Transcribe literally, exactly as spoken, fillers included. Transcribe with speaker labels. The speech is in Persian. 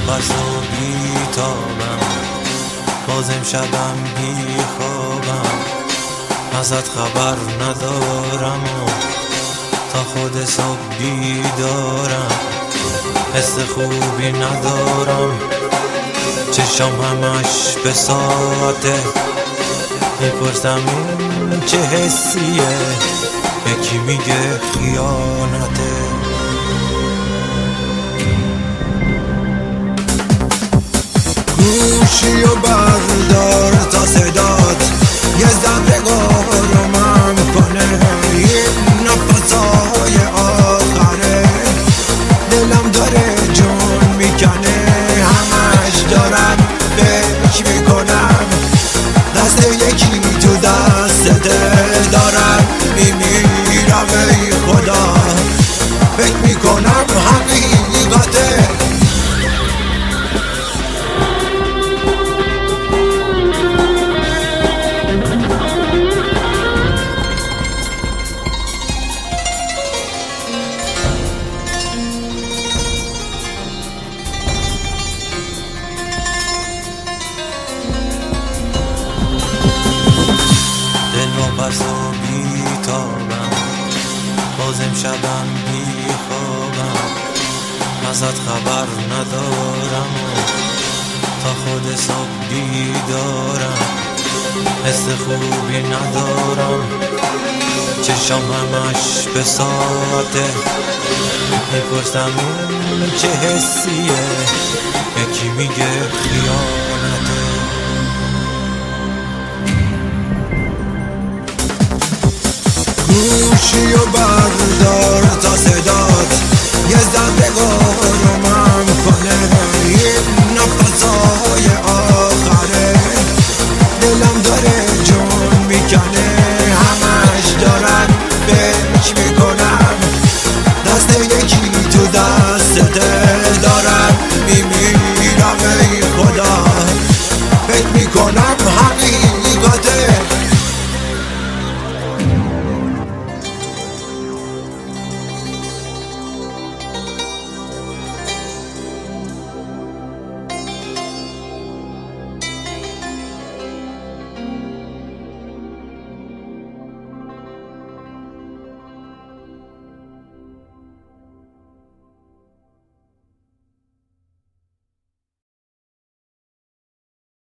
Speaker 1: پس و بیتابم، باز امشبم بیخوابم، ازت خبر ندارم و تا خود صبح بیدارم. حس خوبی ندارم، چشام همش به ساعته، میپرسم این چه حسیه، یکی میگه خیانته.
Speaker 2: گوشی و بردار تا صدات یه ذره آرومم کنه، این نفسای آخره دلم داره جون میکنه، همش دارم فکر میکنم دست یکی تو دستته، دارم میمیرم ای خدا، فکر میکنم حقیقته.
Speaker 1: پس و بیتابم، باز امشبم بیخوابم، ازت خبر ندارم و تا خود صبح بیدارم. حس خوبی ندارم، چشام همش به ساعته، میپرسم این چه حسیه، یکی میگه خیانته.
Speaker 2: گوشی و بردار تا صدات یه ذره آرومم کنه، این نفسای آخره دلم داره جون میکنه، همش دارم فکر میکنم دست